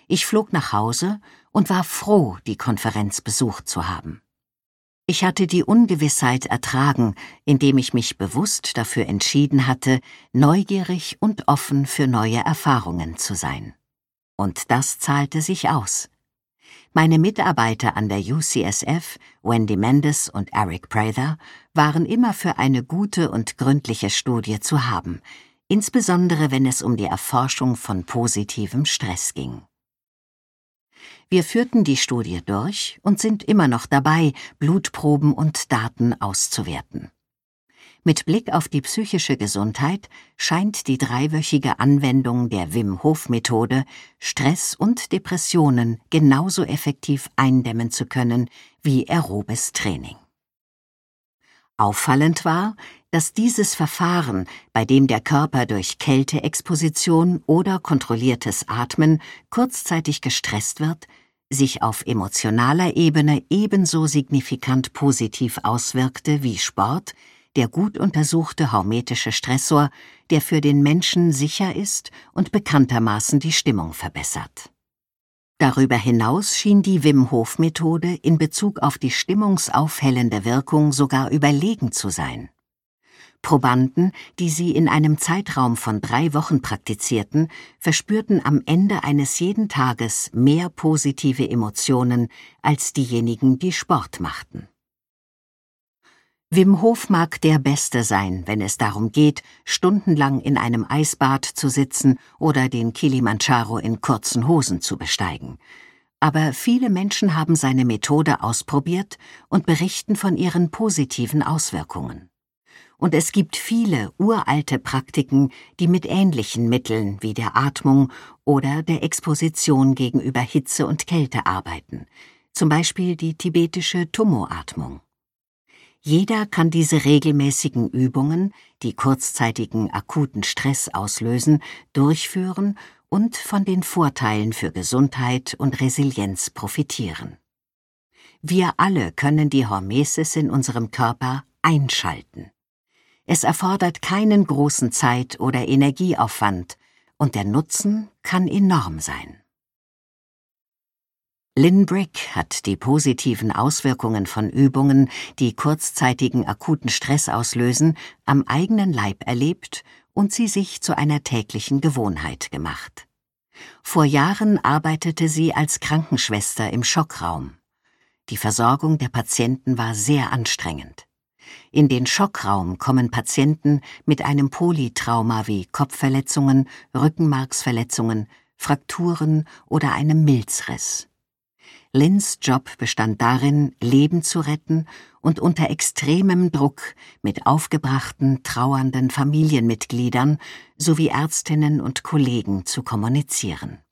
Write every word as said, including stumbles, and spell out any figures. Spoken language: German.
Ich flog nach Hause und war froh, die Konferenz besucht zu haben. Ich hatte die Ungewissheit ertragen, indem ich mich bewusst dafür entschieden hatte, neugierig und offen für neue Erfahrungen zu sein. Und das zahlte sich aus. Meine Mitarbeiter an der U C S F, Wendy Mendes und Eric Prather, waren immer für eine gute und gründliche Studie zu haben, insbesondere wenn es um die Erforschung von positivem Stress ging. Wir führten die Studie durch und sind immer noch dabei, Blutproben und Daten auszuwerten. Mit Blick auf die psychische Gesundheit scheint die dreiwöchige Anwendung der Wim-Hof-Methode Stress und Depressionen genauso effektiv eindämmen zu können wie aerobes Training. Auffallend war, dass dieses Verfahren, bei dem der Körper durch Kälteexposition oder kontrolliertes Atmen kurzzeitig gestresst wird, sich auf emotionaler Ebene ebenso signifikant positiv auswirkte wie Sport, der gut untersuchte hormetische Stressor, der für den Menschen sicher ist und bekanntermaßen die Stimmung verbessert. Darüber hinaus schien die Wim-Hof-Methode in Bezug auf die stimmungsaufhellende Wirkung sogar überlegen zu sein. Probanden, die sie in einem Zeitraum von drei Wochen praktizierten, verspürten am Ende eines jeden Tages mehr positive Emotionen als diejenigen, die Sport machten. Wim Hof mag der Beste sein, wenn es darum geht, stundenlang in einem Eisbad zu sitzen oder den Kilimandscharo in kurzen Hosen zu besteigen. Aber viele Menschen haben seine Methode ausprobiert und berichten von ihren positiven Auswirkungen. Und es gibt viele uralte Praktiken, die mit ähnlichen Mitteln wie der Atmung oder der Exposition gegenüber Hitze und Kälte arbeiten, zum Beispiel die tibetische Tummo-Atmung. Jeder kann diese regelmäßigen Übungen, die kurzzeitigen akuten Stress auslösen, durchführen und von den Vorteilen für Gesundheit und Resilienz profitieren. Wir alle können die Hormesis in unserem Körper einschalten. Es erfordert keinen großen Zeit- oder Energieaufwand und der Nutzen kann enorm sein. Lynn Brick hat die positiven Auswirkungen von Übungen, die kurzzeitigen akuten Stress auslösen, am eigenen Leib erlebt und sie sich zu einer täglichen Gewohnheit gemacht. Vor Jahren arbeitete sie als Krankenschwester im Schockraum. Die Versorgung der Patienten war sehr anstrengend. In den Schockraum kommen Patienten mit einem Polytrauma wie Kopfverletzungen, Rückenmarksverletzungen, Frakturen oder einem Milzriss. Lynns Job bestand darin, Leben zu retten und unter extremem Druck mit aufgebrachten, trauernden Familienmitgliedern sowie Ärztinnen und Kollegen zu kommunizieren.